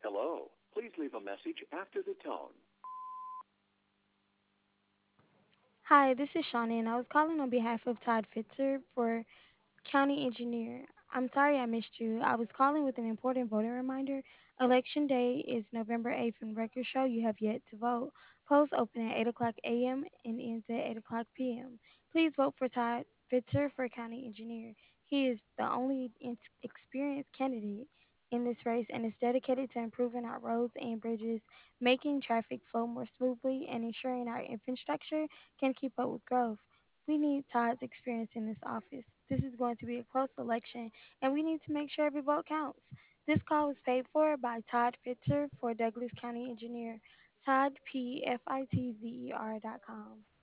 Hello. Please leave a message after the tone. Hi, this is Shawnee, and I was calling on behalf of Todd Fitzer for County Engineer. I'm sorry I missed you. I was calling with an important voting reminder. Election Day is November 8th, and records show you have yet to vote. Polls open at 8 o'clock a.m. and ends at 8 o'clock p.m. Please vote for Todd Fitzer for County Engineer. He is the only experienced candidate in this race and is dedicated to improving our roads and bridges, making traffic flow more smoothly, and ensuring our infrastructure can keep up with growth. We need Todd's experience in this office. This is going to be a close election, and we need to make sure every vote counts. This call was paid for by Todd Fitzer for Douglas County Engineer. Todd, P-F-I-T-Z-E-R.com.